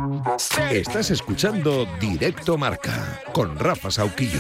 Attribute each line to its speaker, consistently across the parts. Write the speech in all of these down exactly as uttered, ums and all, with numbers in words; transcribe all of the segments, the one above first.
Speaker 1: Estás escuchando Directo Marca con Rafa Sauquillo.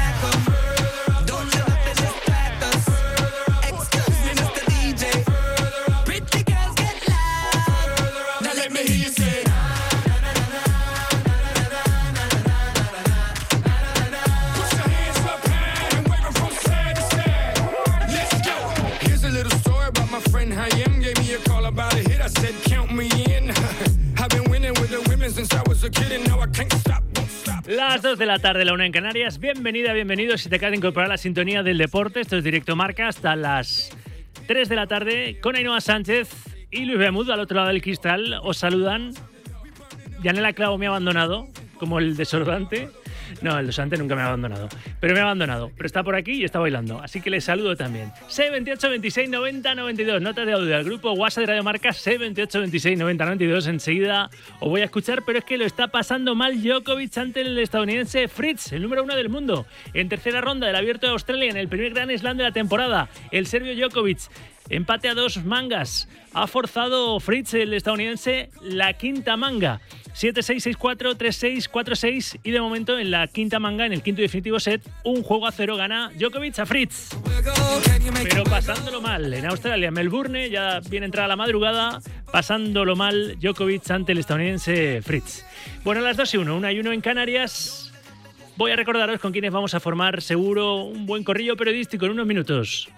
Speaker 2: Las dos de la tarde, la una en Canarias. Bienvenida, bienvenido. Si te acabas de incorporar a la sintonía del deporte, esto es Directo Marca hasta las tres de la tarde con Ainhoa Sánchez y Luis Beamud al otro lado del cristal. Os saludan. Yanela Clavo me ha abandonado, como el desodorante. No, el desodorante nunca me ha abandonado, pero me ha abandonado. Pero está por aquí y está bailando, así que les saludo también. seis veintiocho veintiséis noventa noventa y dos, notas de audio al grupo WhatsApp de Radio Marca, seis veintiocho veintiséis noventa noventa y dos. Enseguida os voy a escuchar, pero es que lo está pasando mal Djokovic ante el estadounidense Fritz, el número uno del mundo. En tercera ronda del Abierto de Australia, en el primer Grand Slam de la temporada, el serbio Djokovic, empate a dos mangas. Ha forzado Fritz, el estadounidense, la quinta manga. siete seis, seis cuatro, tres seis, cuatro seis y de momento en la quinta manga, en el quinto y definitivo set, un juego a cero gana Djokovic a Fritz. Pero pasándolo mal en Australia, Melbourne, ya viene entrada la madrugada, pasándolo mal Djokovic ante el estadounidense Fritz. Bueno, a las dos y uno, una y uno en Canarias. Voy a recordaros con quienes vamos a formar seguro un buen corrillo periodístico en unos minutos.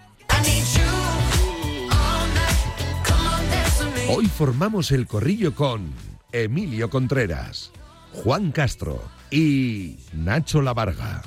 Speaker 1: Hoy formamos el corrillo con Emilio Contreras, Juan Castro y Nacho Lavarga.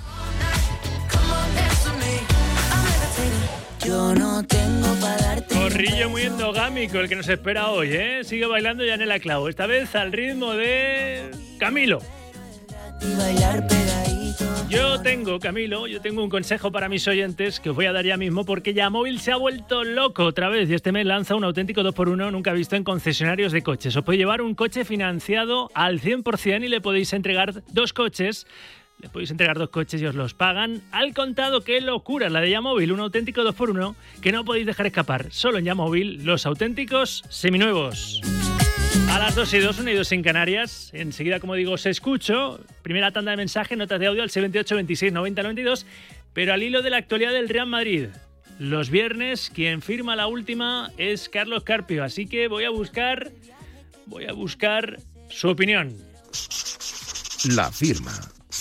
Speaker 3: Yo no tengo para darte.
Speaker 2: Corrillo muy endogámico el que nos espera hoy, ¿eh? Sigue bailando Yanela Clavo, esta vez al ritmo de Camilo.
Speaker 3: Y bailar pegadito.
Speaker 2: Yo tengo, Camilo, yo tengo un consejo para mis oyentes que os voy a dar ya mismo, porque Yamóvil se ha vuelto loco otra vez y este mes lanza un auténtico dos por uno nunca visto en concesionarios de coches. Os puede llevar un coche financiado al cien por ciento y le podéis entregar dos coches. Le podéis entregar dos coches y os los pagan al contado. ¡Qué locura! La de Yamóvil, un auténtico dos por uno que no podéis dejar escapar. Solo en Yamóvil, los auténticos seminuevos. A las dos y dos, una y dos en Canarias. Enseguida, como digo, os escucho. Primera tanda de mensajes, notas de audio al seis veintiocho veintiséis noventa noventa y dos. Pero al hilo de la actualidad del Real Madrid. Los viernes, quien firma la última es Carlos Carpio. Así que voy a buscar, voy a buscar su opinión.
Speaker 1: La firma.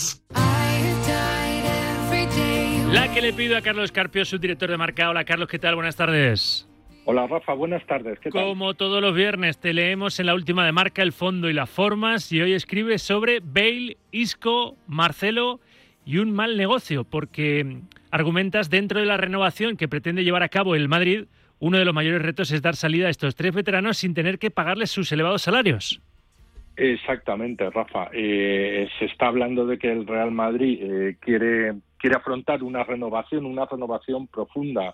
Speaker 2: La que le pido a Carlos Carpio, su director de Marca. Hola, Carlos, ¿qué tal? Buenas tardes.
Speaker 4: Hola Rafa, buenas tardes. ¿Qué tal?
Speaker 2: Como todos los viernes te leemos en la última de Marca el fondo y las formas y hoy escribes sobre Bale, Isco, Marcelo y un mal negocio porque argumentas dentro de la renovación que pretende llevar a cabo el Madrid, uno de los mayores retos es dar salida a estos tres veteranos sin tener que pagarles sus elevados salarios.
Speaker 4: Exactamente, Rafa. Eh, se está hablando de que el Real Madrid eh, quiere, quiere afrontar una renovación, una renovación profunda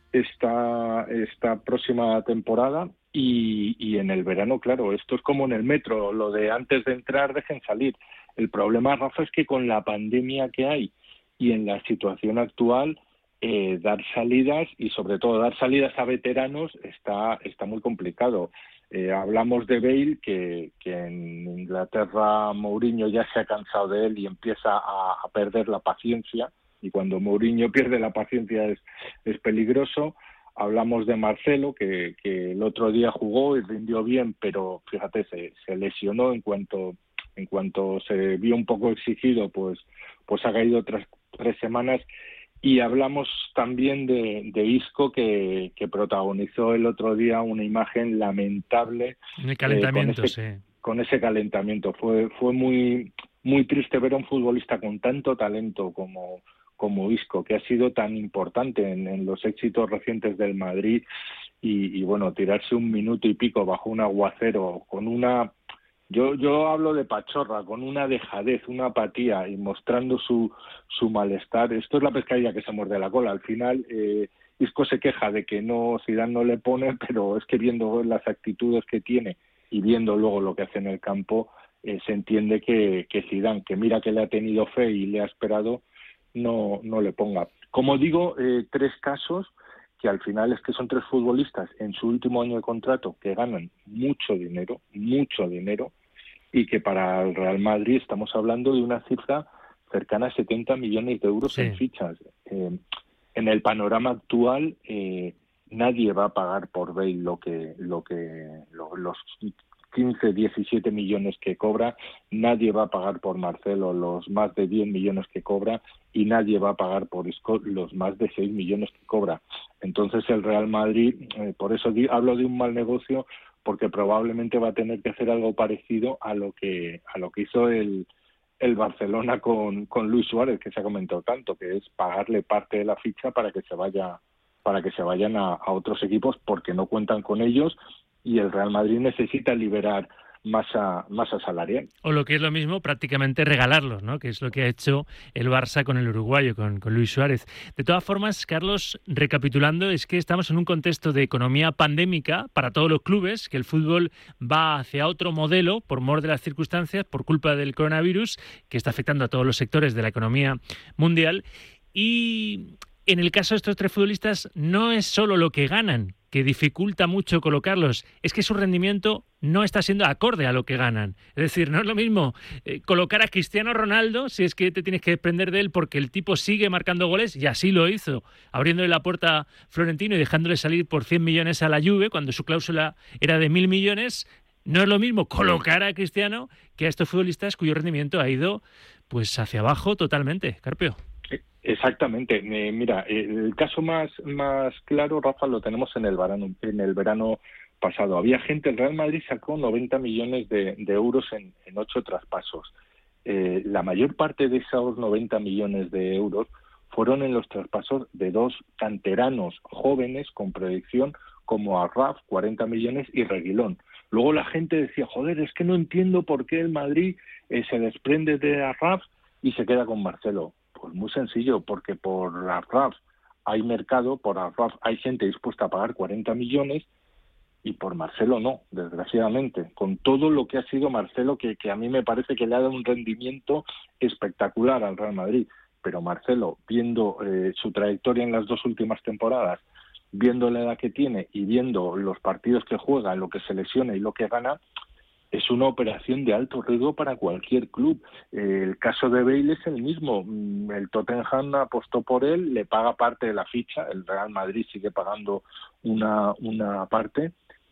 Speaker 4: esta esta próxima temporada y, y en el verano, claro, esto es como en el metro, lo de antes de entrar dejen salir. El problema, Rafa, es que con la pandemia que hay y en la situación actual, eh, dar salidas y sobre todo dar salidas a veteranos está está muy complicado. Eh, hablamos de Bale, que, que en Inglaterra Mourinho ya se ha cansado de él y empieza a, a perder la paciencia. Y cuando Mourinho pierde la paciencia es, es peligroso. Hablamos de Marcelo, que, que el otro día jugó y rindió bien, pero fíjate, se, se lesionó en cuanto en cuanto se vio un poco exigido, pues, pues ha caído tras tres semanas. Y hablamos también de, de Isco, que, que protagonizó el otro día una imagen lamentable.
Speaker 2: El calentamiento,
Speaker 4: eh, con ese,
Speaker 2: sí.
Speaker 4: Con ese calentamiento. Fue, fue muy, muy triste ver a un futbolista con tanto talento como... como Isco, que ha sido tan importante en, en los éxitos recientes del Madrid y, y bueno, tirarse un minuto y pico bajo un aguacero con una, yo yo hablo de pachorra, con una dejadez, una apatía y mostrando su su malestar. Esto es la pescadilla que se muerde la cola. Al final eh, Isco se queja de que no Zidane no le pone, pero es que viendo las actitudes que tiene y viendo luego lo que hace en el campo, eh, se entiende que, que Zidane, que mira que le ha tenido fe y le ha esperado, no no le ponga. Como digo, eh, tres casos que al final es que son tres futbolistas en su último año de contrato que ganan mucho dinero, mucho dinero, y que para el Real Madrid estamos hablando de una cifra cercana a setenta millones de euros sí. en fichas. Eh, en el panorama actual, eh, nadie va a pagar por Bale lo que, lo que lo, los quince, diecisiete millones que cobra, nadie va a pagar por Marcelo los más de diez millones que cobra y nadie va a pagar por Isco los más de seis millones que cobra. Entonces el Real Madrid, eh, por eso di, hablo de un mal negocio, porque probablemente va a tener que hacer algo parecido a lo que a lo que hizo el el Barcelona con, con Luis Suárez, que se ha comentado tanto, que es pagarle parte de la ficha para que se vaya para que se vayan a, a otros equipos porque no cuentan con ellos y el Real Madrid necesita liberar masa masa salarial.
Speaker 2: O lo que es lo mismo, prácticamente regalarlos, ¿no? Que es lo que ha hecho el Barça con el uruguayo, con, con Luis Suárez. De todas formas, Carlos, recapitulando, es que estamos en un contexto de economía pandémica para todos los clubes, que el fútbol va hacia otro modelo por mor de las circunstancias, por culpa del coronavirus, que está afectando a todos los sectores de la economía mundial. Y en el caso de estos tres futbolistas, no es solo lo que ganan, que dificulta mucho colocarlos, es que su rendimiento no está siendo acorde a lo que ganan. Es decir, no es lo mismo eh, colocar a Cristiano Ronaldo, si es que te tienes que desprender de él porque el tipo sigue marcando goles, y así lo hizo, abriéndole la puerta a Florentino y dejándole salir por cien millones a la Juve, cuando su cláusula era de mil millones. No es lo mismo colocar a Cristiano que a estos futbolistas cuyo rendimiento ha ido pues hacia abajo totalmente. Carpio.
Speaker 4: Exactamente. Eh, mira, el caso más más claro, Rafa, lo tenemos en el verano, en el verano pasado. Había gente, el Real Madrid sacó noventa millones de, de euros en, en ocho traspasos. Eh, la mayor parte de esos noventa millones de euros fueron en los traspasos de dos canteranos jóvenes con proyección como Arraf, cuarenta millones, y Reguilón. Luego la gente decía, joder, es que no entiendo por qué el Madrid eh, se desprende de Arraf y se queda con Marcelo. Pues muy sencillo, porque por Arraf hay mercado, por Arraf hay gente dispuesta a pagar cuarenta millones y por Marcelo no, desgraciadamente. Con todo lo que ha sido Marcelo, que, que a mí me parece que le ha dado un rendimiento espectacular al Real Madrid. Pero Marcelo, viendo eh, su trayectoria en las dos últimas temporadas, viendo la edad que tiene y viendo los partidos que juega, lo que se lesiona y lo que gana, es una operación de alto riesgo para cualquier club. Eh, el caso de Bale es el mismo. El Tottenham apostó por él, le paga parte de la ficha, el Real Madrid sigue pagando una, una parte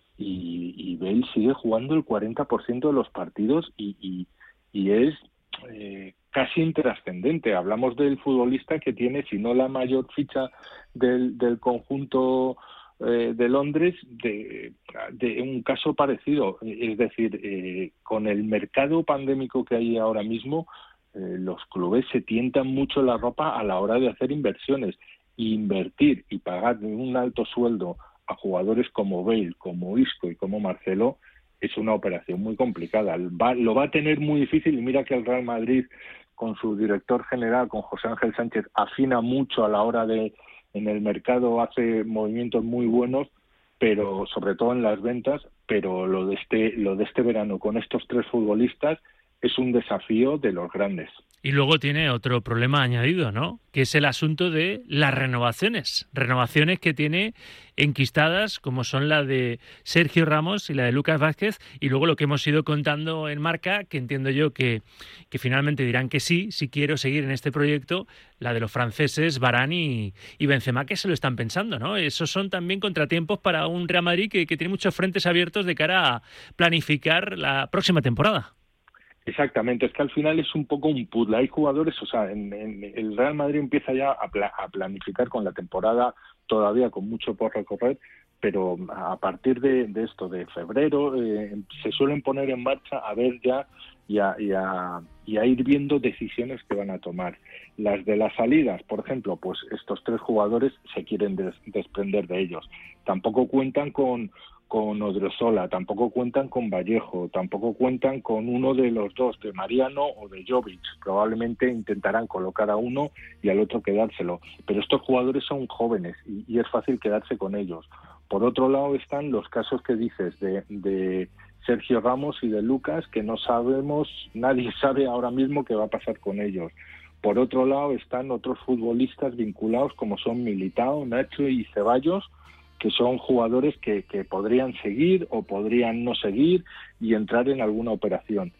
Speaker 4: y, y Bale sigue jugando el cuarenta por ciento de los partidos y, y, y es eh, casi intrascendente. Hablamos del futbolista que tiene, si no la mayor ficha del, del conjunto Eh, de Londres, de, de un caso parecido, es decir, eh, con el mercado pandémico que hay ahora mismo, eh, los clubes se tientan mucho la ropa a la hora de hacer inversiones. Invertir y pagar un alto sueldo a jugadores como Bale, como Isco y como Marcelo es una operación muy complicada. Va, lo va a tener muy difícil, y mira que el Real Madrid, con su director general, con José Ángel Sánchez, afina mucho a la hora de en el mercado, hace movimientos muy buenos, pero sobre todo en las ventas, pero lo de este lo de este verano con estos tres futbolistas es un desafío de los grandes.
Speaker 2: Y luego tiene otro problema añadido, ¿no? Que es el asunto de las renovaciones. Renovaciones que tiene enquistadas, como son la de Sergio Ramos y la de Lucas Vázquez, y luego lo que hemos ido contando en Marca, que entiendo yo que, que finalmente dirán que sí, si quiero seguir en este proyecto, la de los franceses Varane y, y Benzema, que se lo están pensando, ¿no? Esos son también contratiempos para un Real Madrid que, que tiene muchos frentes abiertos de cara a planificar la próxima temporada.
Speaker 4: Exactamente, es que al final es un poco un puzzle. Hay jugadores, o sea, en, en el Real Madrid empieza ya a, pla, a planificar con la temporada todavía con mucho por recorrer, pero a partir de, de esto, de febrero, eh, se suelen poner en marcha a ver ya y a, y, a, y a ir viendo decisiones que van a tomar. Las de las salidas, por ejemplo, pues estos tres jugadores se quieren des, desprender de ellos. Tampoco cuentan con con Odriozola, tampoco cuentan con Vallejo, tampoco cuentan con uno de los dos, de Mariano o de Jovic. Probablemente intentarán colocar a uno y al otro quedárselo. Pero estos jugadores son jóvenes y, y es fácil quedarse con ellos. Por otro lado están los casos que dices de, de Sergio Ramos y de Lucas, que no sabemos, nadie sabe ahora mismo qué va a pasar con ellos. Por otro lado están otros futbolistas vinculados como son Militao, Nacho y Ceballos, que son jugadores que, que podrían seguir o podrían no seguir y entrar en alguna operación.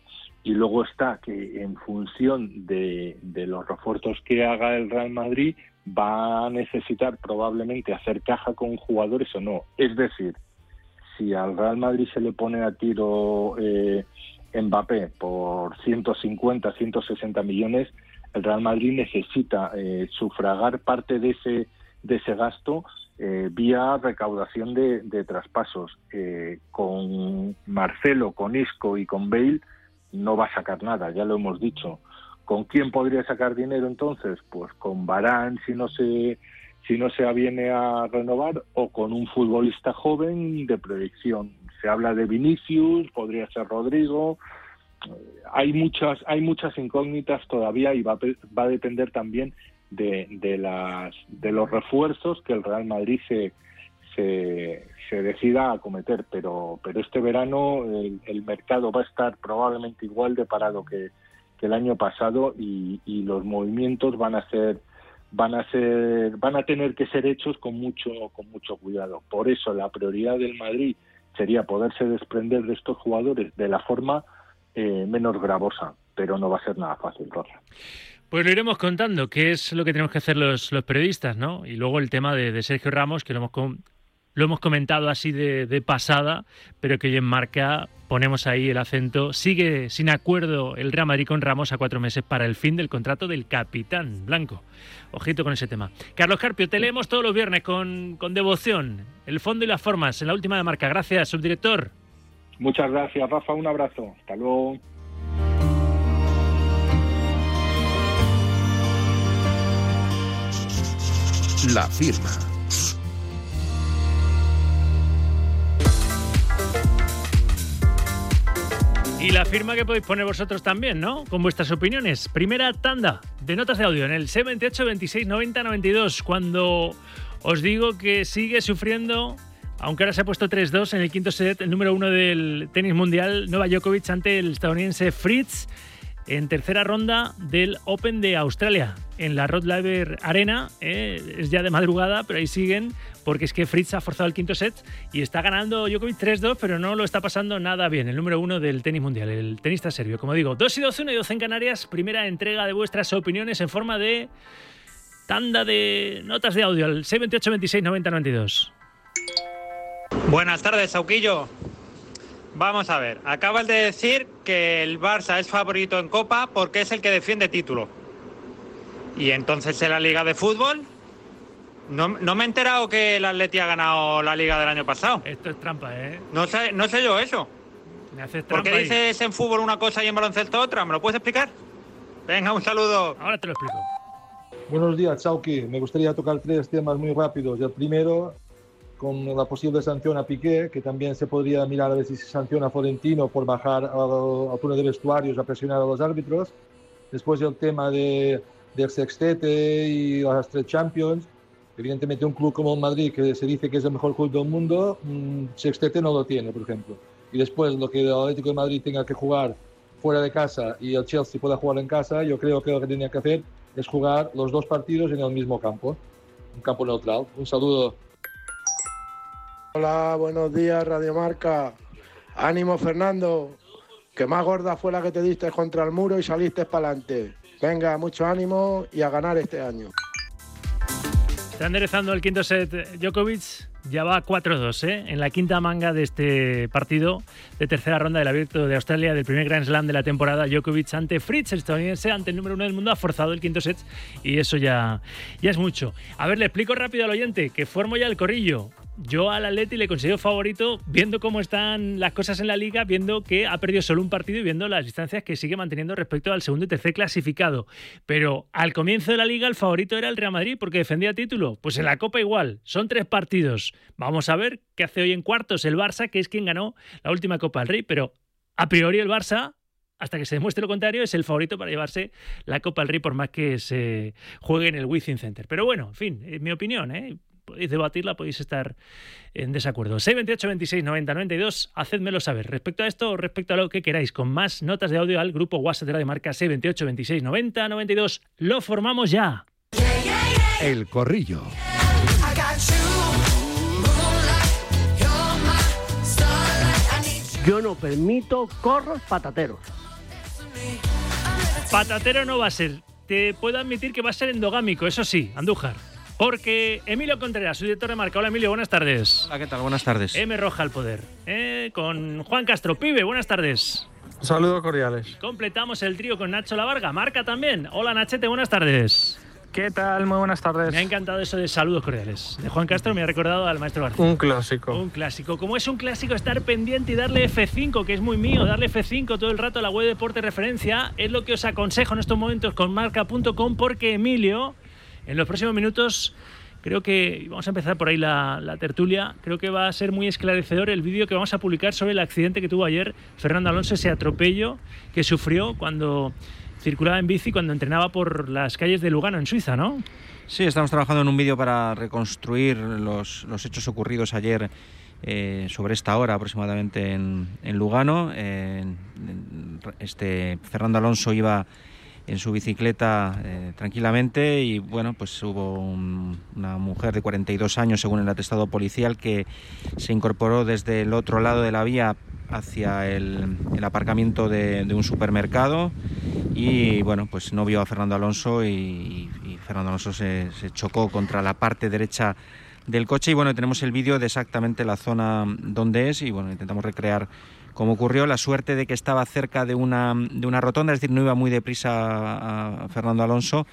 Speaker 4: y luego está que en función de, de los refuerzos que haga el Real Madrid va a necesitar probablemente hacer caja con jugadores o no. Es decir, si al Real Madrid se le pone a tiro eh, Mbappé por ciento cincuenta, ciento sesenta millones, el Real Madrid necesita eh, sufragar parte de ese de ese gasto eh, vía recaudación de, de traspasos. Eh, con Marcelo, con Isco y con Bale no va a sacar nada, ya lo hemos dicho. ¿Con quién podría sacar dinero entonces? Pues con Varane si no se si no se aviene a renovar, o con un futbolista joven de proyección. Se habla de Vinicius, podría ser Rodrigo. Hay muchas hay muchas incógnitas todavía y va a, va a depender también de, de las de los refuerzos que el Real Madrid se se, se decida acometer, pero pero este verano el, el mercado va a estar probablemente igual de parado que, que el año pasado y, y los movimientos van a ser van a ser van a tener que ser hechos con mucho con mucho cuidado. Por eso la prioridad del Madrid sería poderse desprender de estos jugadores de la forma eh, menos gravosa, pero no va a ser nada fácil, Rafa.
Speaker 2: Pues lo iremos contando, qué es lo que tenemos que hacer los, los periodistas, ¿no? Y luego el tema de, de Sergio Ramos, que lo hemos, com- lo hemos comentado así de, de pasada, pero que hoy en Marca ponemos ahí el acento. Sigue sin acuerdo el Real Madrid con Ramos a cuatro meses para el fin del contrato del capitán blanco. Ojito con ese tema. Carlos Carpio, te leemos todos los viernes con, con devoción. El fondo y las formas en la última de Marca. Gracias, subdirector.
Speaker 4: Muchas gracias, Rafa. Un abrazo. Hasta luego.
Speaker 1: La firma.
Speaker 2: Y la firma que podéis poner vosotros también, ¿no? Con vuestras opiniones. Primera tanda de notas de audio en el seis veintiocho, veintiséis, noventa, noventa y dos. Cuando os digo que sigue sufriendo, aunque ahora se ha puesto tres dos en el quinto set, el número uno del tenis mundial, Novak Djokovic ante el estadounidense Fritz, en tercera ronda del Open de Australia, en la Rod Laver Arena. Eh, es ya de madrugada, pero ahí siguen, porque es que Fritz ha forzado el quinto set y está ganando Djokovic tres dos, pero no lo está pasando nada bien. El número uno del tenis mundial, el tenista serbio. Como digo, dos y doce, una y doce en Canarias. Primera entrega de vuestras opiniones en forma de tanda de notas de audio al seis veintiocho, veintiséis, noventa, noventa y dos.
Speaker 5: Buenas tardes, Sauquillo. Vamos a ver, acabas de decir que el Barça es favorito en Copa porque es el que defiende título. ¿Y entonces en la Liga de Fútbol? No, no me he enterado que el Atleti ha ganado la Liga del año pasado.
Speaker 2: Esto es trampa, ¿eh?
Speaker 5: No sé, no sé yo eso.
Speaker 2: Me haces
Speaker 5: ¿Por
Speaker 2: trampa.
Speaker 5: qué
Speaker 2: ahí.
Speaker 5: dices en fútbol una cosa y en baloncesto otra? ¿Me lo puedes explicar? Venga, un saludo.
Speaker 2: Ahora te lo explico.
Speaker 6: Buenos días, Chauqui. Me gustaría tocar tres temas muy rápidos. El primero, con la posible sanción a Piqué, que también se podría mirar a ver si se sanciona a Florentino por bajar al, al túnel de vestuarios a presionar a los árbitros. Después el tema de, del sextete y las tres Champions. Evidentemente un club como el Madrid, que se dice que es el mejor club del mundo, mmm, sextete no lo tiene, por ejemplo. Y después lo que el Atlético de Madrid tenga que jugar fuera de casa y el Chelsea pueda jugar en casa, yo creo que lo que tenía que hacer es jugar los dos partidos en el mismo campo, un campo neutral. Un saludo.
Speaker 7: Hola, buenos días, Radio Marca. Ánimo, Fernando, que más gorda fue la que te diste contra el muro y saliste para adelante. Venga, mucho ánimo y a ganar este año.
Speaker 2: Está enderezando el quinto set Djokovic, ya va cuatro dos, ¿eh? En la quinta manga de este partido de tercera ronda del Abierto de Australia, del primer Grand Slam de la temporada. Djokovic ante Fritz, el estadounidense, ante el número uno del mundo, ha forzado el quinto set y eso ya, ya es mucho. A ver, le explico rápido al oyente que formo ya el corrillo. Yo al Atleti le considero favorito viendo cómo están las cosas en la Liga, viendo que ha perdido solo un partido y viendo las distancias que sigue manteniendo respecto al segundo y tercer clasificado. Pero al comienzo de la Liga el favorito era el Real Madrid porque defendía título. Pues en la Copa igual, son tres partidos. Vamos a ver qué hace hoy en cuartos el Barça, que es quien ganó la última Copa del Rey. Pero a priori el Barça, hasta que se demuestre lo contrario, es el favorito para llevarse la Copa del Rey por más que se juegue en el Wizzing Center. Pero bueno, en fin, es mi opinión, ¿eh? Podéis debatirla, podéis estar en desacuerdo. seis veintiocho, veintiséis, noventa, noventa y dos, hacedmelo saber. Respecto a esto o respecto a lo que queráis, con más notas de audio al grupo WhatsApp de Radio Marca seis veintiocho, veintiséis, noventa, noventa y dos. ¡Lo formamos ya!
Speaker 1: El Corrillo.
Speaker 8: Yo no permito corros patateros.
Speaker 2: Patatero no va a ser. Te puedo admitir que va a ser endogámico, eso sí, Andújar. Porque Emilio Contreras, su director de marca. Hola, Emilio, buenas tardes.
Speaker 8: Hola, ¿qué tal? Buenas tardes.
Speaker 2: M Roja al poder. Eh, con Juan Castro. Pibe, buenas tardes.
Speaker 9: Saludos cordiales.
Speaker 2: Completamos el trío con Nacho Lavarga. Marca también. Hola, Nachete, buenas tardes.
Speaker 9: ¿Qué tal? Muy buenas tardes.
Speaker 2: Me ha encantado eso de saludos cordiales. De Juan Castro me ha recordado al maestro García.
Speaker 9: Un clásico.
Speaker 2: Un clásico. Como es un clásico estar pendiente y darle F cinco, que es muy mío, darle F cinco todo el rato a la web Deporte Referencia, es lo que os aconsejo en estos momentos con marca punto com, porque Emilio, en los próximos minutos, creo que, vamos a empezar por ahí la, la tertulia, creo que va a ser muy esclarecedor el vídeo que vamos a publicar sobre el accidente que tuvo ayer Fernando Alonso, ese atropello que sufrió cuando circulaba en bici, cuando entrenaba por las calles de Lugano, en Suiza, ¿no?
Speaker 8: Sí, estamos trabajando en un vídeo para reconstruir los, los hechos ocurridos ayer eh, sobre esta hora aproximadamente en, en Lugano. Eh, en, este Fernando Alonso iba en su bicicleta eh, tranquilamente y bueno, pues hubo un, una mujer de cuarenta y dos años, según el atestado policial, que se incorporó desde el otro lado de la vía hacia el, el aparcamiento de, de un supermercado y bueno, pues no vio a Fernando Alonso y, y, y Fernando Alonso se, se chocó contra la parte derecha del coche y bueno, tenemos el vídeo de exactamente la zona donde es y bueno, intentamos recrear cómo ocurrió. La suerte de que estaba cerca de una, de una rotonda, es decir, no iba muy deprisa a, a Fernando Alonso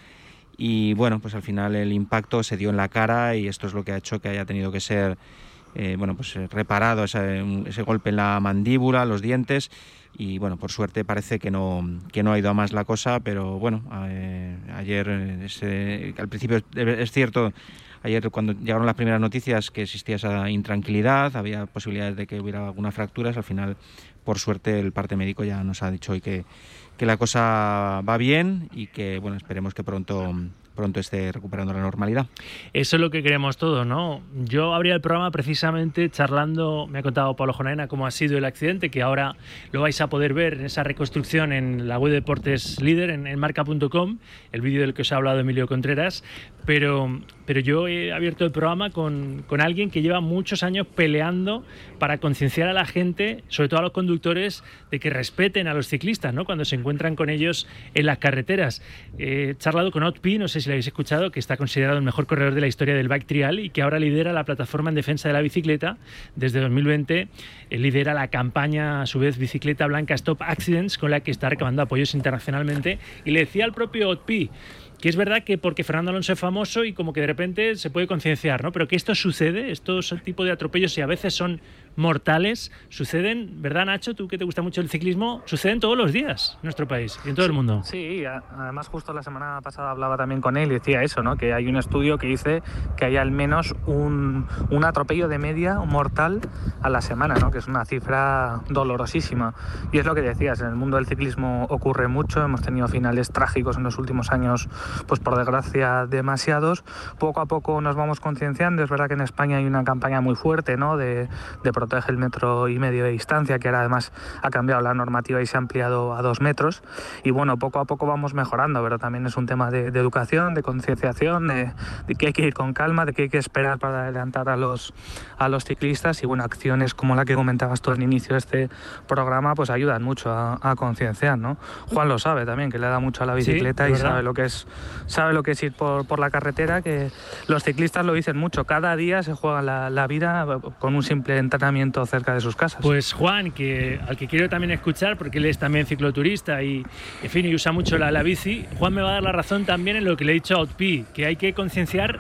Speaker 8: y bueno, pues al final el impacto se dio en la cara y esto es lo que ha hecho que haya tenido que ser Eh, bueno, pues reparado ese, ese golpe en la mandíbula, los dientes y bueno, por suerte parece que no que no ha ido a más la cosa, pero bueno, eh, ayer ese, al principio es, es cierto, ayer cuando llegaron las primeras noticias que existía esa intranquilidad, había posibilidades de que hubiera algunas fracturas, al final por suerte el parte médico ya nos ha dicho hoy que, que la cosa va bien y que bueno, esperemos que pronto pronto esté recuperando la normalidad.
Speaker 2: Eso es lo que queremos todos, ¿no? Yo abría el programa precisamente charlando, me ha contado Pablo Jonaena cómo ha sido el accidente, que ahora lo vais a poder ver en esa reconstrucción en la web de Deportes Líder, en, en marca punto com, el vídeo del que os ha hablado Emilio Contreras, pero, pero yo he abierto el programa con, con alguien que lleva muchos años peleando para concienciar a la gente, sobre todo a los conductores, de que respeten a los ciclistas, ¿no?, cuando se encuentran con ellos en las carreteras. He charlado con Otpi, no sé si lo habéis escuchado, que está considerado el mejor corredor de la historia del Bike Trial y que ahora lidera la plataforma en defensa de la bicicleta. Desde dos mil veinte él lidera la campaña, a su vez, Bicicleta Blanca Stop Accidents, con la que está recabando apoyos internacionalmente. Y le decía al propio Otpi que es verdad que porque Fernando Alonso es famoso y como que de repente se puede concienciar, ¿no?, pero que esto sucede, estos tipos de atropellos y a veces son mortales, suceden, ¿verdad, Nacho? Tú que te gusta mucho el ciclismo, suceden todos los días en nuestro país y en todo el mundo.
Speaker 9: Sí, además justo la semana pasada hablaba también con él y decía eso, ¿no?, que hay un estudio que dice que hay al menos un, un atropello de media mortal a la semana, ¿no?, que es una cifra dolorosísima. Y es lo que decías, en el mundo del ciclismo ocurre mucho, hemos tenido finales trágicos en los últimos años, pues por desgracia demasiados. Poco a poco nos vamos concienciando. Es verdad que en España hay una campaña muy fuerte, ¿no?, de, de protege el metro y medio de distancia, que ahora además ha cambiado la normativa y se ha ampliado a dos metros. Y bueno, poco a poco vamos mejorando, pero también es un tema de, de educación, de concienciación, de, de que hay que ir con calma, de que hay que esperar para adelantar a los, a los ciclistas. Y bueno, acciones como la que comentabas tú al inicio de este programa, pues ayudan mucho a, a concienciar, ¿no? Juan lo sabe también, que le da mucho a la bicicleta, sí, y sabe lo que es sabe lo que es ir por, por la carretera, que los ciclistas lo dicen mucho, cada día se juega la, la vida con un simple entrenamiento cerca de sus casas.
Speaker 2: Pues Juan, que al que quiero también escuchar, porque él es también cicloturista y, en fin, y usa mucho la, la bici, Juan me va a dar la razón también en lo que le he dicho a Otpi, que hay que concienciar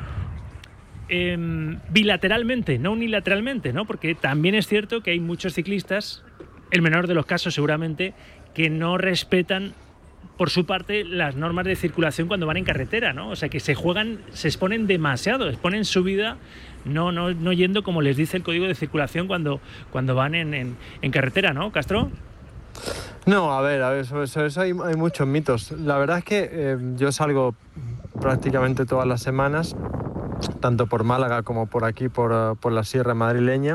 Speaker 2: eh, bilateralmente, no unilateralmente, ¿no?, porque también es cierto que hay muchos ciclistas, el menor de los casos seguramente, que no respetan por su parte las normas de circulación cuando van en carretera, ¿no? O sea, que se juegan, se exponen demasiado, exponen su vida no, no, no yendo como les dice el código de circulación cuando, cuando van en, en, en carretera, ¿no, Castro?
Speaker 10: No, a ver, a ver, sobre eso hay, hay muchos mitos. La verdad es que eh, yo salgo prácticamente todas las semanas, tanto por Málaga como por aquí, por, por la sierra madrileña,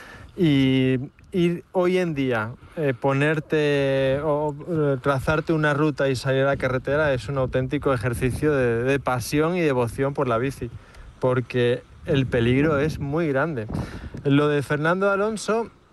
Speaker 10: y ir hoy en día, eh, ponerte o eh, trazarte una ruta y salir a la carretera es un auténtico ejercicio de, de pasión y devoción por la bici, porque el peligro es muy grande. Lo de Fernando Alonso,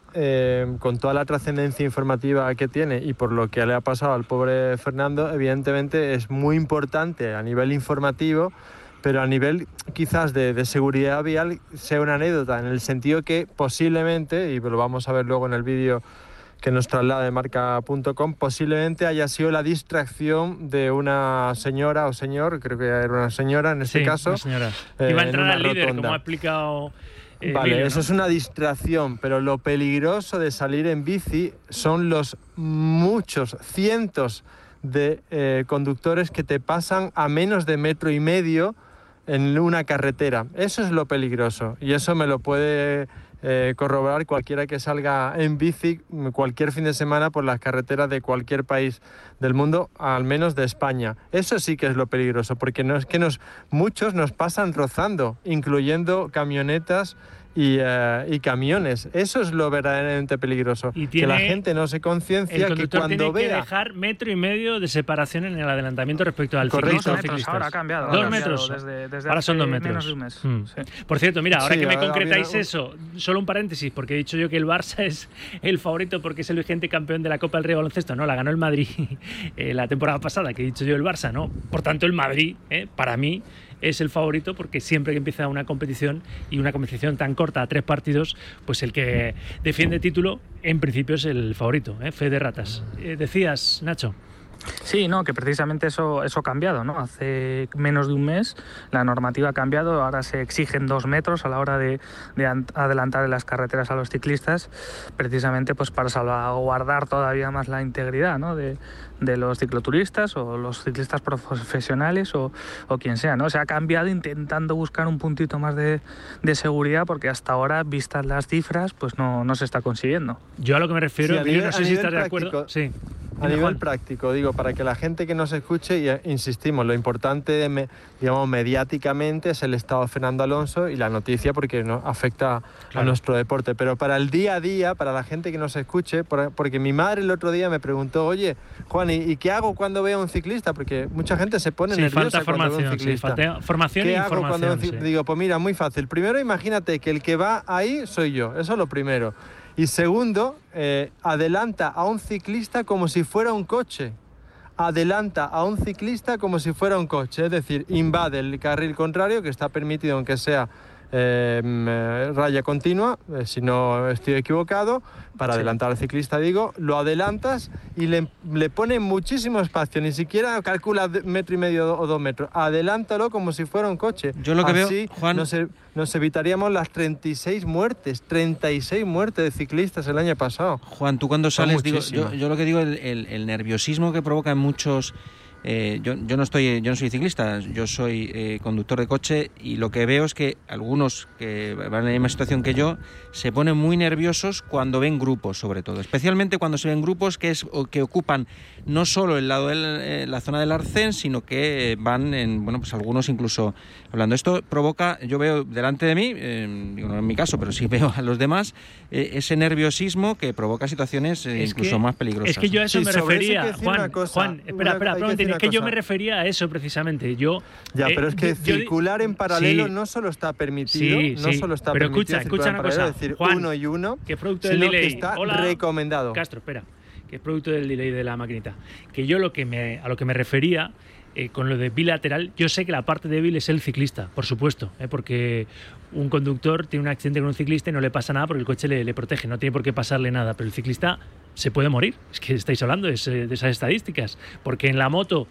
Speaker 10: eh, con toda la trascendencia informativa que tiene y por lo que le ha pasado al pobre Fernando, evidentemente es muy importante a nivel informativo, pero a nivel quizás de, de seguridad vial sea una anécdota, en el sentido que posiblemente, y lo vamos a ver luego en el vídeo que nos traslada de marca punto com, posiblemente haya sido la distracción de una señora o señor, creo que era una señora en este
Speaker 2: sí,
Speaker 10: caso.
Speaker 2: Una señora.
Speaker 10: Eh,
Speaker 2: Iba a entrar al líder,
Speaker 10: rotonda.
Speaker 2: como ha explicado eh,
Speaker 10: Vale,
Speaker 2: Emilio,
Speaker 10: eso
Speaker 2: ¿no?
Speaker 10: es una distracción, pero lo peligroso de salir en bici son los muchos, cientos de eh, conductores que te pasan a menos de metro y medio en una carretera. Eso es lo peligroso y eso me lo puede eh, corroborar cualquiera que salga en bici cualquier fin de semana por las carreteras de cualquier país del mundo, al menos de España. Eso sí que es lo peligroso, porque no es que nos muchos nos pasan rozando, incluyendo camionetas y, uh, y camiones. Eso es lo verdaderamente peligroso.
Speaker 2: Y
Speaker 10: que la
Speaker 2: tiene-
Speaker 10: gente no se
Speaker 2: El
Speaker 10: conciencia que
Speaker 2: conductor
Speaker 10: cuando
Speaker 2: tiene que
Speaker 10: vea...
Speaker 2: dejar metro y medio de separación en el adelantamiento respecto al
Speaker 10: Correcto.
Speaker 2: ciclista o
Speaker 9: Dos metros,
Speaker 2: ciclistas.
Speaker 9: ahora ha cambiado,
Speaker 2: Dos
Speaker 9: ha cambiado
Speaker 2: metros.
Speaker 9: desde- desde
Speaker 2: ahora son
Speaker 9: hace
Speaker 2: dos metros.
Speaker 9: menos de un mes.
Speaker 2: Mm.
Speaker 9: Sí.
Speaker 2: Por cierto, mira, ahora
Speaker 10: Sí,
Speaker 2: que me
Speaker 10: ahora
Speaker 2: concretáis
Speaker 10: había un-
Speaker 2: eso, solo un paréntesis, porque he dicho yo que el Barça es el favorito porque es el vigente campeón de la Copa del Rey de baloncesto. No, la ganó el Madrid eh, la temporada pasada, que he dicho yo el Barça, ¿no? Por tanto, el Madrid, eh, para mí, es el favorito porque siempre que empieza una competición y una competición tan corta a tres partidos, pues el que defiende título en principio es el favorito, ¿eh? Fe de ratas. Eh, decías, Nacho.
Speaker 9: Sí, no, que precisamente eso, eso ha cambiado, ¿no? Hace menos de un mes la normativa ha cambiado, ahora se exigen dos metros a la hora de, de an- adelantar en las carreteras a los ciclistas, precisamente pues para salvaguardar todavía más la integridad, ¿no? de, de los cicloturistas o los ciclistas profesionales o, o quien sea, ¿no? Se ha cambiado intentando buscar un puntito más de, de seguridad porque hasta ahora, vistas las cifras, pues no, no se está consiguiendo.
Speaker 2: Yo a lo que me refiero,
Speaker 10: Sí, a
Speaker 2: Emilio,
Speaker 10: nivel-
Speaker 2: no
Speaker 10: a
Speaker 2: sé si
Speaker 10: nivel
Speaker 2: estás de acuerdo.
Speaker 10: práctico.
Speaker 2: Sí.
Speaker 10: A
Speaker 2: Dime,
Speaker 10: nivel
Speaker 2: Juan.
Speaker 10: práctico, digo, para que la gente que nos escuche, y eh, insistimos, lo importante, me- digamos, mediáticamente es el estado de Fernando Alonso y la noticia porque no afecta
Speaker 2: Claro.
Speaker 10: a nuestro deporte. Pero para el día a día, para la gente que nos escuche, por- porque mi madre el otro día me preguntó, oye, Juan, ¿y, y qué hago cuando veo a un ciclista? Porque mucha gente se pone
Speaker 2: Sí,
Speaker 10: nerviosa
Speaker 2: falta
Speaker 10: cuando ve a un
Speaker 2: formación, sí,
Speaker 10: ciclista.
Speaker 2: falta formación
Speaker 10: ¿Qué
Speaker 2: e
Speaker 10: hago cuando veo
Speaker 2: información.
Speaker 10: un cic-
Speaker 2: sí.
Speaker 10: Digo, pues mira, muy fácil. Primero, imagínate que el que va ahí soy yo. Eso es lo primero. Y segundo, eh, adelanta a un ciclista como si fuera un coche. Adelanta a un ciclista como si fuera un coche. Es decir, invade el carril contrario, que está permitido aunque sea eh, mm, raya continua, eh, si no estoy equivocado, para
Speaker 2: Sí.
Speaker 10: adelantar al ciclista, digo, lo adelantas y le, le pones muchísimo espacio, ni siquiera calcula de- metro y medio o dos metros, adelántalo como si fuera un coche.
Speaker 8: Yo lo que veo,
Speaker 10: Así
Speaker 8: Juan-
Speaker 10: nos, e- nos evitaríamos las treinta y seis muertes, treinta y seis muertes de ciclistas el año pasado.
Speaker 8: Juan, tú cuando
Speaker 10: Son
Speaker 8: sales, digo, yo,
Speaker 10: muchísimas.
Speaker 8: yo lo que digo, el, el- el nerviosismo que provoca en muchos... eh, yo, yo no estoy, yo no soy ciclista, yo soy eh, conductor de coche y lo que veo es que algunos que van en la misma situación que yo se ponen muy nerviosos cuando ven grupos, sobre todo, especialmente cuando se ven grupos que es o que ocupan no solo el lado de eh, la zona del arcén, sino que eh, van en, bueno, pues algunos incluso hablando. Esto provoca, yo veo delante de mí, eh, digo, no en mi caso, pero sí veo a los demás, eh, ese nerviosismo que provoca situaciones eh,
Speaker 2: Es
Speaker 8: incluso
Speaker 2: que-
Speaker 8: más peligrosas.
Speaker 2: Es que yo a eso
Speaker 10: Sí,
Speaker 2: me
Speaker 10: sobre eso hay
Speaker 2: refería,
Speaker 10: que decir
Speaker 2: Juan.
Speaker 10: una cosa,
Speaker 2: Juan,
Speaker 10: una-
Speaker 2: espera, espera,
Speaker 10: hay que
Speaker 2: un momentín,
Speaker 10: decir
Speaker 2: es que
Speaker 10: una
Speaker 2: yo
Speaker 10: cosa.
Speaker 2: me refería a eso precisamente. Yo,
Speaker 10: Ya,
Speaker 2: eh,
Speaker 10: pero es que
Speaker 2: yo- yo-
Speaker 10: circular en paralelo
Speaker 2: Sí.
Speaker 10: no solo está permitido,
Speaker 2: Sí,
Speaker 10: no
Speaker 2: sí,
Speaker 10: solo está
Speaker 2: pero
Speaker 10: permitido
Speaker 2: escucha,
Speaker 10: circular
Speaker 2: escucha
Speaker 10: en
Speaker 2: una
Speaker 10: paralelo,
Speaker 2: cosa,
Speaker 10: es decir,
Speaker 2: Juan,
Speaker 10: uno y uno,
Speaker 2: que es producto del
Speaker 10: sino
Speaker 2: delay.
Speaker 10: que está
Speaker 2: Hola,
Speaker 10: recomendado.
Speaker 2: Castro, espera, que es producto del delay de la maquinita. Que yo lo que me, a lo que me refería eh, con lo de bilateral, yo sé que la parte débil es el ciclista, por supuesto, eh, porque un conductor tiene un accidente con un ciclista y no le pasa nada porque el coche le, le protege, no tiene por qué pasarle nada, pero el ciclista se puede morir. Es que estáis hablando de, ese- de esas estadísticas, porque en la moto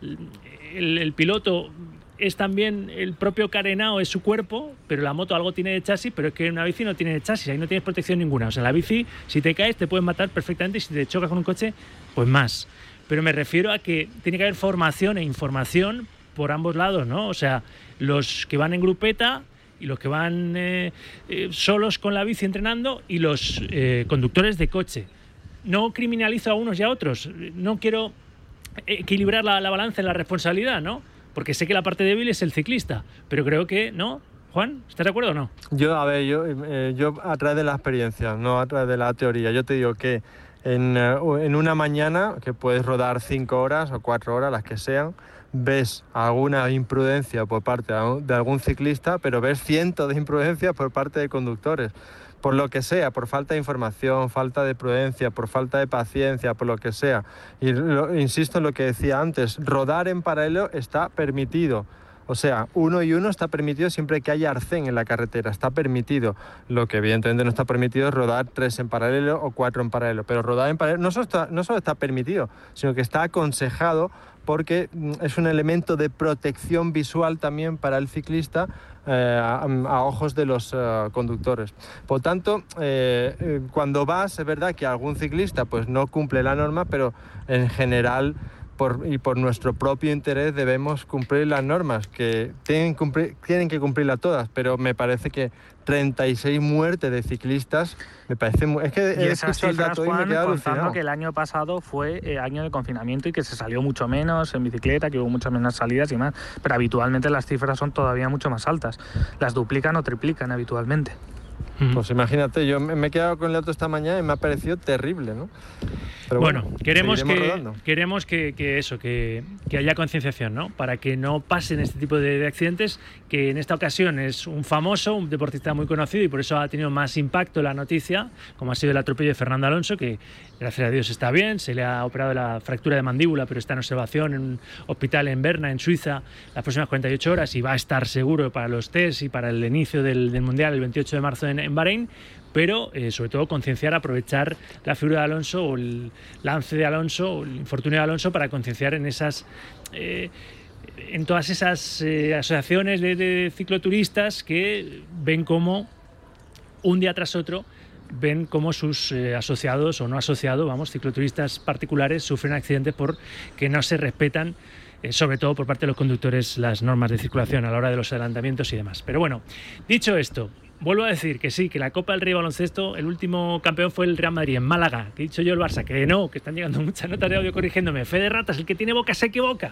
Speaker 2: el, el piloto es también el propio carenado, es su cuerpo, pero la moto algo tiene de chasis, pero es que en una bici no tiene de chasis, ahí no tienes protección ninguna. O sea, en la bici, si te caes, te pueden matar perfectamente y si te chocas con un coche, pues más. Pero me refiero a que tiene que haber formación e información por ambos lados, ¿no? O sea, los que van en grupeta y los que van eh, eh, solos con la bici entrenando y los eh, conductores de coche. No criminalizo a unos y a otros, no quiero equilibrar la, la balanza en la responsabilidad, ¿no? Porque sé que la parte débil es el ciclista, pero creo que, ¿no? Juan, ¿estás de acuerdo o no?
Speaker 10: Yo, a ver, yo, eh, yo a través de la experiencia, no a través de la teoría, yo te digo que en, eh, en una mañana, que puedes rodar cinco horas o cuatro horas, las que sean, ves alguna imprudencia por parte de algún ciclista, pero ves cientos de imprudencias por parte de conductores. por lo que sea, por falta de información, falta de prudencia, por falta de paciencia, por lo que sea. Y lo, insisto en lo que decía antes, rodar en paralelo está permitido. O sea, uno y uno está permitido siempre que haya arcén en la carretera, está permitido. Lo que evidentemente no está permitido es rodar tres en paralelo o cuatro en paralelo. Pero rodar en paralelo no solo está, no solo está permitido, sino que está aconsejado porque es un elemento de protección visual también para el ciclista eh, a, a ojos de los uh, conductores. Por tanto, eh, eh, cuando vas, es verdad que algún ciclista pues no cumple la norma, pero en general... Por, y por nuestro propio interés debemos cumplir las normas, que tienen, cumplir, tienen que cumplirlas todas, pero me parece que treinta y seis muertes de ciclistas, me parece muy... Es que
Speaker 9: y
Speaker 10: he
Speaker 9: esas
Speaker 10: escuchado el
Speaker 9: cifras,
Speaker 10: dato y me he
Speaker 9: Juan,
Speaker 10: quedado
Speaker 9: contando
Speaker 10: alucinado.
Speaker 9: que el año pasado fue eh, año de confinamiento y que se salió mucho menos en bicicleta, que hubo muchas menos salidas y más, pero habitualmente las cifras son todavía mucho más altas, las duplican o triplican habitualmente.
Speaker 10: Pues imagínate, yo me he quedado con el dato esta mañana y me ha parecido terrible, ¿no? Pero
Speaker 2: bueno,
Speaker 10: bueno,
Speaker 2: queremos que
Speaker 10: rodando.
Speaker 2: queremos que, que eso, que, que haya concienciación, ¿no? Para que no pasen este tipo de, de accidentes, que en esta ocasión es un famoso, un deportista muy conocido y por eso ha tenido más impacto la noticia, como ha sido el atropello de Fernando Alonso, que gracias a Dios está bien, se le ha operado la fractura de mandíbula, pero está en observación en un hospital en Berna, en Suiza, las próximas cuarenta y ocho horas y va a estar seguro para los test y para el inicio del, del Mundial el veintiocho de marzo en, en Bahrein. Pero eh, sobre todo concienciar, aprovechar la figura de Alonso o el lance de Alonso o el infortunio de Alonso para concienciar en esas eh, en todas esas eh, asociaciones de, de cicloturistas que ven cómo un día tras otro ven cómo sus eh, asociados o no asociados, vamos, cicloturistas particulares sufren accidentes porque no se respetan, eh, sobre todo por parte de los conductores, las normas de circulación a la hora de los adelantamientos y demás. Pero bueno, dicho esto, vuelvo a decir que sí, que la Copa del Rey de baloncesto, el último campeón fue el Real Madrid en Málaga, que he dicho yo el Barça, que no, que están llegando muchas notas de audio corrigiéndome. Fe de ratas, el que tiene boca se equivoca.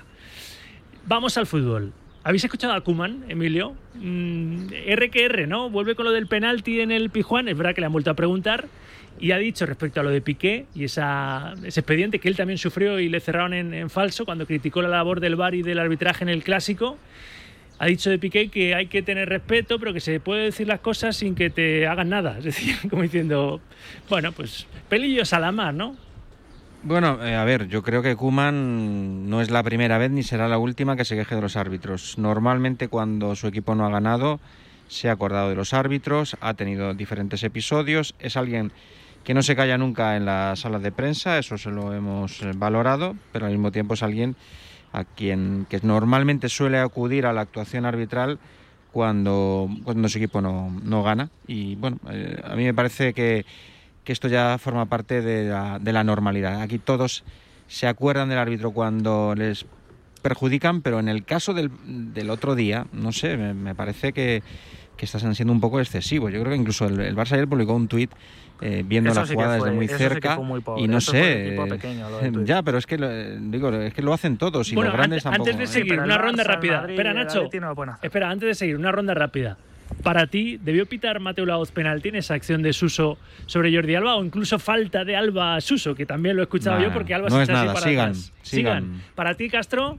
Speaker 2: Vamos al fútbol. ¿Habéis escuchado a Koeman, Emilio? Mm, R que R, ¿no? Vuelve con lo del penalti en el Pizjuán, es verdad que le han vuelto a preguntar, y ha dicho respecto a lo de Piqué y esa, ese expediente que él también sufrió y le cerraron en, en falso cuando criticó la labor del V A R y del arbitraje en el Clásico. Ha dicho de Piqué que hay que tener respeto, pero que se puede decir las cosas sin que te hagan nada. Es decir, como diciendo, bueno, pues pelillos a la mar, ¿no?
Speaker 8: Bueno, eh, a ver, yo creo que Koeman no es la primera vez ni será la última que se queje de los árbitros. Normalmente cuando su equipo no ha ganado, se ha acordado de los árbitros, ha tenido diferentes episodios, es alguien que no se calla nunca en las salas de prensa, eso se lo hemos valorado, pero al mismo tiempo es alguien a quien que normalmente suele acudir a la actuación arbitral cuando, cuando su equipo no, no gana. Y bueno, eh, a mí me parece que, que esto ya forma parte de la, de la normalidad. Aquí todos se acuerdan del árbitro cuando les perjudican, pero en el caso del, del otro día, no sé, me, me parece que, que están siendo un poco excesivos. Yo creo que incluso el, el Barça ayer publicó un tuit eh, viendo
Speaker 9: eso
Speaker 8: la
Speaker 9: sí
Speaker 8: jugada
Speaker 9: fue,
Speaker 8: desde muy cerca
Speaker 9: sí muy
Speaker 8: y no
Speaker 9: eso
Speaker 8: sé,
Speaker 9: pequeño,
Speaker 8: ya, pero es que lo, digo, es que lo hacen todos y
Speaker 2: bueno,
Speaker 8: los grandes
Speaker 2: antes,
Speaker 8: tampoco.
Speaker 2: antes de seguir,
Speaker 9: sí,
Speaker 2: una
Speaker 9: Barça,
Speaker 2: ronda rápida.
Speaker 9: Madrid,
Speaker 2: Espera, Nacho.
Speaker 9: No
Speaker 2: espera, antes de seguir, una ronda rápida. Para ti, ¿debió pitar Mateu Laoz penalti en esa acción de Suso sobre Jordi Alba o incluso falta de Alba a Suso, que también lo he escuchado
Speaker 8: nah,
Speaker 2: yo porque Alba
Speaker 8: no
Speaker 2: se
Speaker 8: es
Speaker 2: echa
Speaker 8: nada,
Speaker 2: así para
Speaker 8: sigan,
Speaker 2: atrás.
Speaker 8: sigan.
Speaker 2: Para ti, Castro.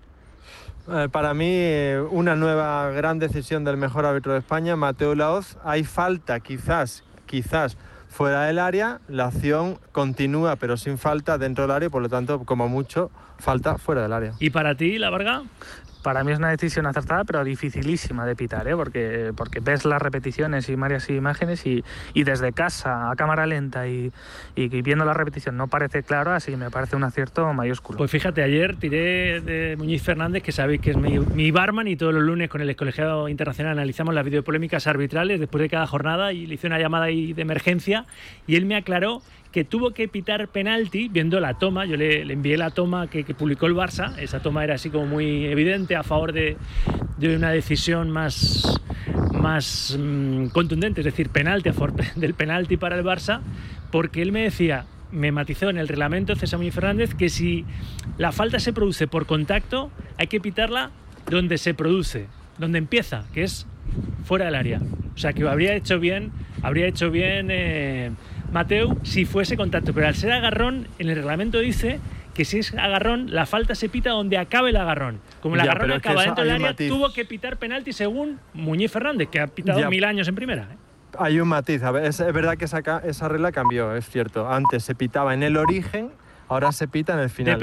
Speaker 10: Eh, para mí, eh, una nueva gran decisión del mejor árbitro de España, Mateu Laoz. Hay falta, quizás, quizás fuera del área, la acción continúa pero sin falta dentro del área, por lo tanto, como mucho, falta fuera del área.
Speaker 2: ¿Y para ti, La Varga?
Speaker 9: Para mí es una decisión acertada, pero dificilísima de pitar, ¿eh? porque, porque ves las repeticiones y varias imágenes y, y desde casa a cámara lenta y, y viendo la repetición no parece claro, así que me parece un acierto mayúsculo.
Speaker 2: Pues fíjate, ayer tiré de Muñiz Fernández, que sabéis que es mi, mi barman, y todos los lunes con el Colegiado Internacional analizamos las videopolémicas arbitrales después de cada jornada, y le hice una llamada ahí de emergencia y él me aclaró que tuvo que pitar penalti viendo la toma. Yo le, le envié la toma que, que publicó el Barça. Esa toma era así como muy evidente a favor de, de una decisión más, más mmm, contundente, es decir, penalti a favor del penalti para el Barça, porque él me decía, me matizó en el reglamento César Muñiz Fernández, que si la falta se produce por contacto hay que pitarla donde se produce, donde empieza, que es fuera del área. O sea, que habría hecho bien, habría hecho bien eh, Mateu si fuese contacto, pero al ser agarrón, en el reglamento dice que si es agarrón, la falta se pita donde acabe el agarrón. Como el
Speaker 10: ya,
Speaker 2: agarrón acaba dentro del área,
Speaker 10: matiz.
Speaker 2: tuvo que pitar penalti según Muñiz Fernández, que ha pitado
Speaker 10: ya.
Speaker 2: mil años en primera. ¿eh?
Speaker 10: hay un matiz. A ver, es, es verdad que esa, esa regla cambió, es cierto. Antes se pitaba en el origen, ahora se pita en el final.